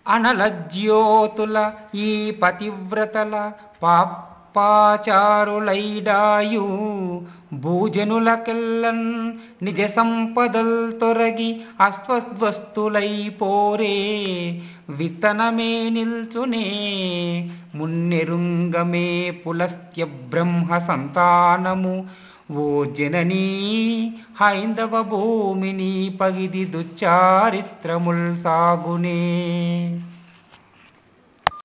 అనలజ్యోతుల ఈ పతివ్రతల పాపాచారులైడాయు భూజనులకెల్లన్ నిజ సంపదల్ తొరగి అస్వద్వస్తులై పోరే విత్తనమే నిల్చునే మున్నెరుంగమే పులస్త్య బ్రహ్మ సంతానము ఓ జననీ హైందవ భూమిని పగిది దుచ్చారిత్రముల్ సాగునే.